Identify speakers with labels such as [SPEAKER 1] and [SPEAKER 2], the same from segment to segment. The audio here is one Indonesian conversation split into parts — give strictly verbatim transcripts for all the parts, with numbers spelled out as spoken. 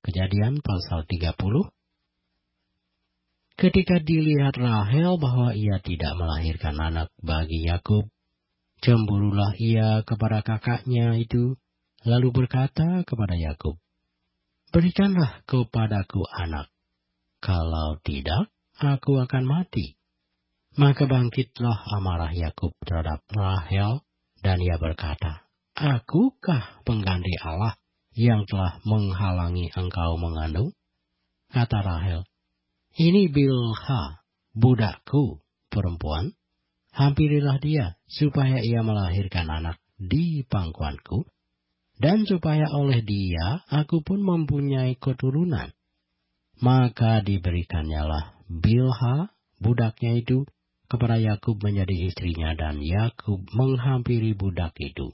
[SPEAKER 1] Kejadian pasal tiga puluh. Ketika dilihat Rahel bahwa ia tidak melahirkan anak bagi Yakub, cemburulah ia kepada kakaknya itu, lalu berkata kepada Yakub, "Berikanlah kepadaku anak, kalau tidak, aku akan mati." Maka bangkitlah amarah Yakub terhadap Rahel, dan ia berkata, "Akukah pengganti Allah yang telah menghalangi engkau mengandung?" Kata Rahel, "Ini Bilha, budakku perempuan. Hampirilah dia, supaya ia melahirkan anak di pangkuanku, dan supaya oleh dia aku pun mempunyai keturunan." Maka diberikannyalah Bilha, budaknya itu, kepada Yakub menjadi istrinya, dan Yakub menghampiri budak itu.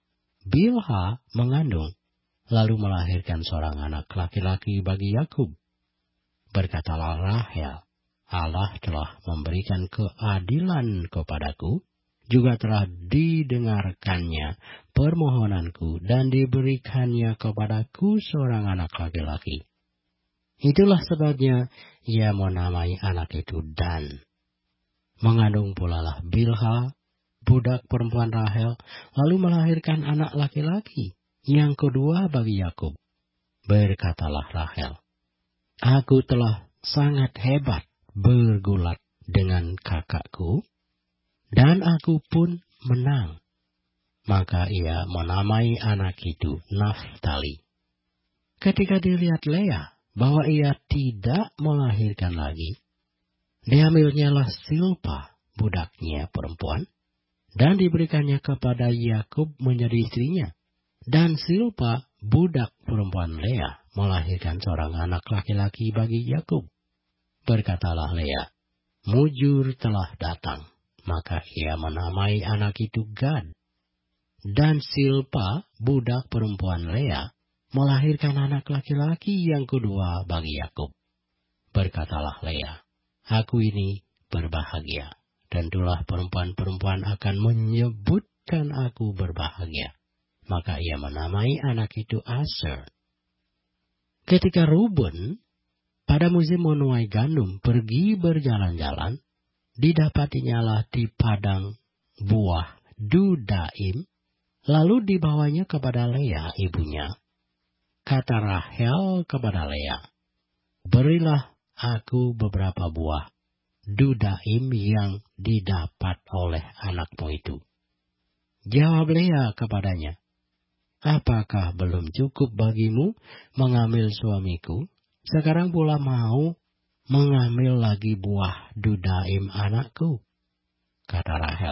[SPEAKER 1] Bilha mengandung, lalu melahirkan seorang anak laki-laki bagi Yakub. Berkatalah Rahel, "Allah telah memberikan keadilan kepadaku, juga telah didengarkannya permohonanku, dan diberikannya kepadaku seorang anak laki-laki." Itulah sebabnya ia menamai anak itu Dan. Mengandung pula lah Bilha, budak perempuan Rahel, lalu melahirkan anak laki-laki yang kedua bagi Yakub. Berkatalah Rahel, "Aku telah sangat hebat bergulat dengan kakakku, dan aku pun menang." Maka ia menamai anak itu Naftali. Ketika dilihat Lea bahwa ia tidak melahirkan lagi, diambilnyalah Silpa, budaknya perempuan, dan diberikannya kepada Yakub menjadi istrinya. Dan Silpa, budak perempuan Lea, melahirkan seorang anak laki-laki bagi Yakub. Berkatalah Lea, "Mujur telah datang." Maka ia menamai anak itu Gad. Dan Silpa, budak perempuan Lea, melahirkan anak laki-laki yang kedua bagi Yakub. Berkatalah Lea, "Aku ini berbahagia. Tentulah perempuan-perempuan akan menyebutkan aku berbahagia." Maka ia menamai anak itu Aser. Ketika Ruben pada musim menuai gandum pergi berjalan-jalan, didapatinyalah di padang buah Dudaim, lalu dibawanya kepada Lea ibunya. Kata Rahel kepada Lea, "Berilah aku beberapa buah Dudaim yang didapat oleh anakmu itu." Jawab Lea kepadanya, "Apakah belum cukup bagimu mengambil suamiku? Sekarang pula mau mengambil lagi buah Dudaim anakku?" Kata Rahel,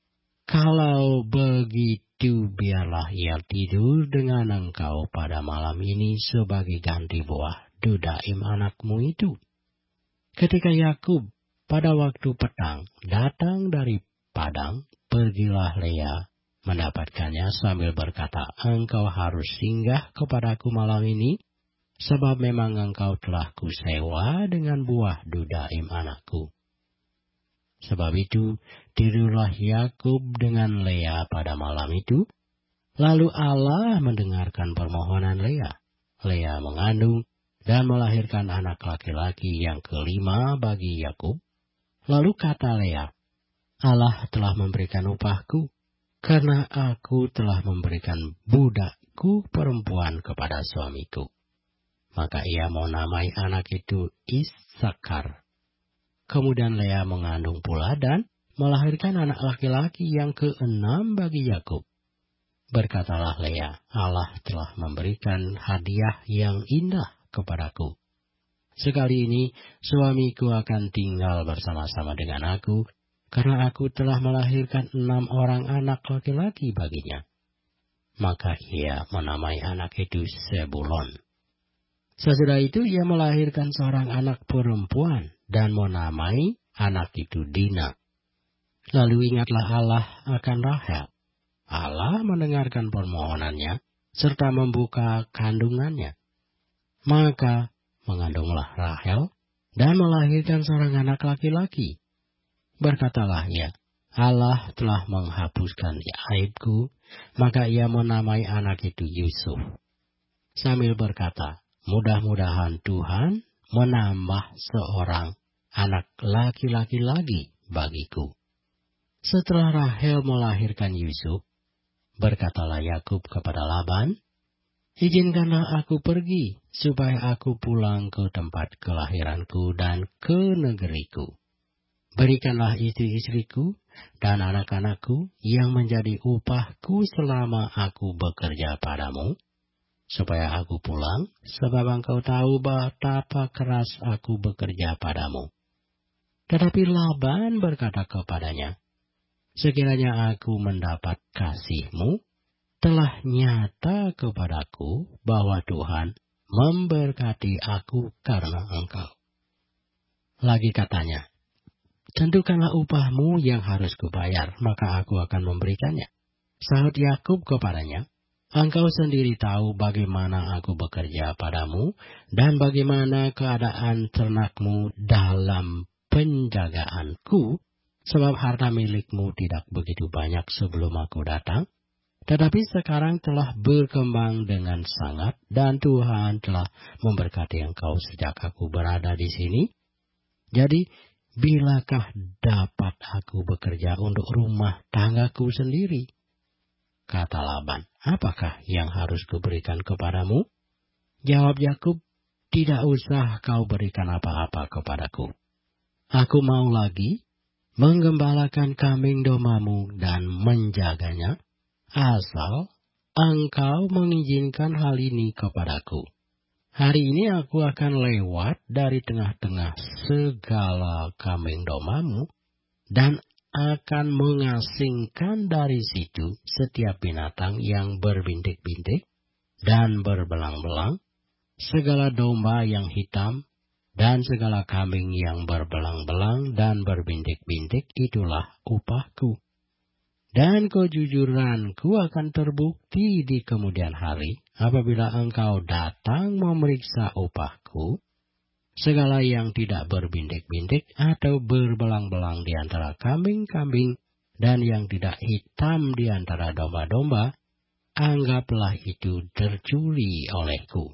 [SPEAKER 1] "Kalau begitu biarlah ia tidur dengan engkau pada malam ini sebagai ganti buah Dudaim anakmu itu." Ketika Yakub pada waktu petang datang dari padang, pergilah Lea mendapatkannya sambil berkata, "Engkau harus singgah kepadaku malam ini, sebab memang engkau telah kusewa dengan buah Dudaim anakku." Sebab itu tidurlah Yakub dengan Lea pada malam itu. Lalu Allah mendengarkan permohonan Lea. Lea mengandung dan melahirkan anak laki-laki yang kelima bagi Yakub. Lalu kata Lea, "Allah telah memberikan upahku, karena aku telah memberikan budakku perempuan kepada suamiku." Maka ia menamai anak itu Isakar. Kemudian Lea mengandung pula dan melahirkan anak laki-laki yang keenam bagi Yakub. Berkatalah Lea, "Allah telah memberikan hadiah yang indah kepadaku. Sekali ini suamiku akan tinggal bersama-sama dengan aku, karena aku telah melahirkan enam orang anak laki-laki baginya." Maka ia menamai anak itu Sebulon. Sesudah itu ia melahirkan seorang anak perempuan dan menamai anak itu Dina. Lalu ingatlah Allah akan Rahel. Allah mendengarkan permohonannya serta membuka kandungannya. Maka mengandunglah Rahel dan melahirkan seorang anak laki-laki. Berkatalah ia, "Allah telah menghapuskan aibku." Maka ia menamai anak itu Yusuf, sambil berkata, mudah-mudahan Tuhan menambah seorang anak laki-laki lagi bagiku. Setelah Rahel melahirkan Yusuf, berkatalah Yakub kepada Laban, "Izinkanlah aku pergi, supaya aku pulang ke tempat kelahiranku dan ke negeriku. Berikanlah istri-istriku dan anak-anakku yang menjadi upahku selama aku bekerja padamu, supaya aku pulang, sebab engkau tahu betapa keras aku bekerja padamu." Tetapi Laban berkata kepadanya, "Sekiranya aku mendapat kasihmu, telah nyata kepadaku bahwa Tuhan memberkati aku karena engkau." Lagi katanya, "Tentukanlah upahmu yang harus kubayar, maka aku akan memberikannya." Sahut Yakub kepadanya, "Engkau sendiri tahu bagaimana aku bekerja padamu, dan bagaimana keadaan ternakmu dalam penjagaanku, sebab harta milikmu tidak begitu banyak sebelum aku datang. Tetapi sekarang telah berkembang dengan sangat, dan Tuhan telah memberkati engkau sejak aku berada di sini. Jadi, bilakah dapat aku bekerja untuk rumah tanggaku sendiri?" Kata Laban, "Apakah yang harus kuberikan kepadamu?" Jawab Yakub, "Tidak usah kau berikan apa-apa kepadaku. Aku mau lagi menggembalakan kambing domamu dan menjaganya, asal engkau mengizinkan hal ini kepadaku. Hari ini aku akan lewat dari tengah-tengah segala kambing domamu, dan akan mengasingkan dari situ setiap binatang yang berbintik-bintik dan berbelang-belang, segala domba yang hitam, dan segala kambing yang berbelang-belang dan berbintik-bintik, itulah upahku. Dan kejujuranku akan terbukti di kemudian hari, apabila engkau datang memeriksa upahku. Segala yang tidak berbintik-bintik atau berbelang-belang di antara kambing-kambing, dan yang tidak hitam di antara domba-domba, anggaplah itu tercuri olehku."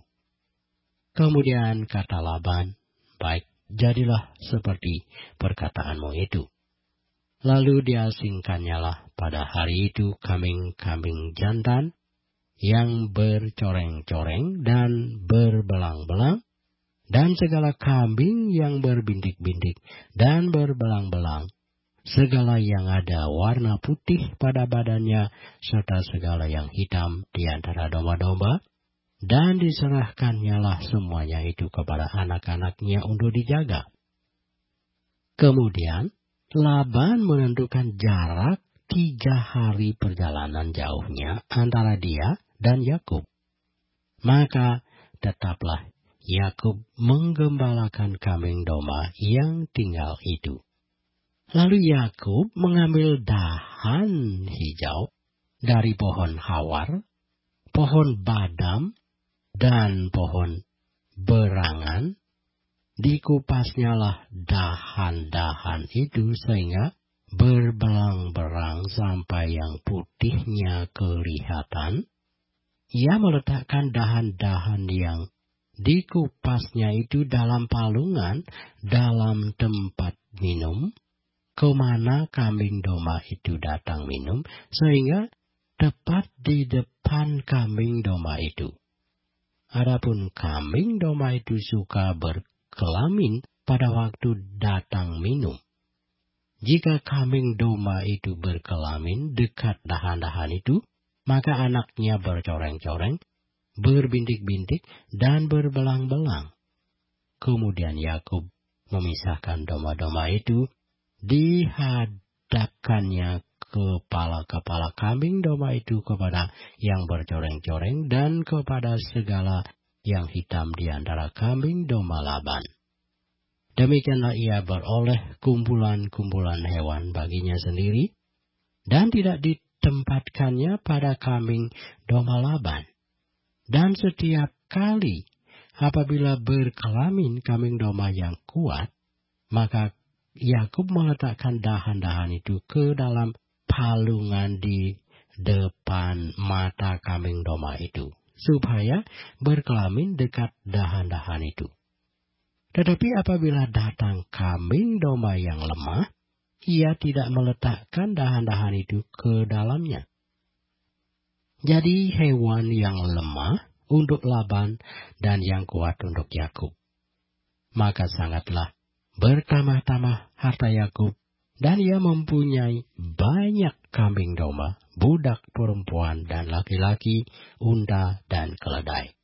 [SPEAKER 1] Kemudian kata Laban, "Baik, jadilah seperti perkataanmu itu." Lalu diasingkannyalah pada hari itu kambing-kambing jantan yang bercoreng-coreng dan berbelang-belang, dan segala kambing yang berbintik-bintik dan berbelang-belang, segala yang ada warna putih pada badannya, serta segala yang hitam di antara domba-domba, dan diserahkannyalah semuanya itu kepada anak-anaknya untuk dijaga. Kemudian Laban menentukan jarak tiga hari perjalanan jauhnya antara dia dan Yakub. Maka tetaplah Yakub menggembalakan kambing domba yang tinggal itu. Lalu Yakub mengambil dahan hijau dari pohon hawar, pohon badam, dan pohon berangan. Dikupasnyalah dahan-dahan itu sehingga berbelang-belang sampai yang putihnya kelihatan. Ia meletakkan dahan-dahan yang dikupasnya itu dalam palungan dalam tempat minum, kemana kambing domba itu datang minum, sehingga tepat di depan kambing domba itu. Adapun kambing domba itu suka berkelamin pada waktu datang minum. Jika kambing domba itu berkelamin dekat dahan-dahan itu, maka anaknya bercoreng-coreng, berbintik-bintik, dan berbelang-belang. Kemudian Yakub memisahkan domba-domba itu, dihadapkannya kepala-kepala kambing domba itu kepada yang bercoreng-coreng dan kepada segala yang hitam di antara kambing domba Laban. Demikianlah ia beroleh kumpulan-kumpulan hewan baginya sendiri, dan tidak ditempatkannya pada kambing domba Laban. Dan setiap kali apabila berkelamin kambing domba yang kuat, maka Yakub meletakkan dahan-dahan itu ke dalam palungan di depan mata kambing domba itu. supaya berkelamin dekat dahan-dahan itu. Tetapi apabila datang kambing domba yang lemah, ia tidak meletakkan dahan-dahan itu ke dalamnya. Jadi hewan yang lemah untuk Laban dan yang kuat untuk Yakub. Maka sangatlah bertambah-tambah harta Yakub, dan ia mempunyai banyak kambing domba, budak perempuan dan laki-laki, unta dan keledai.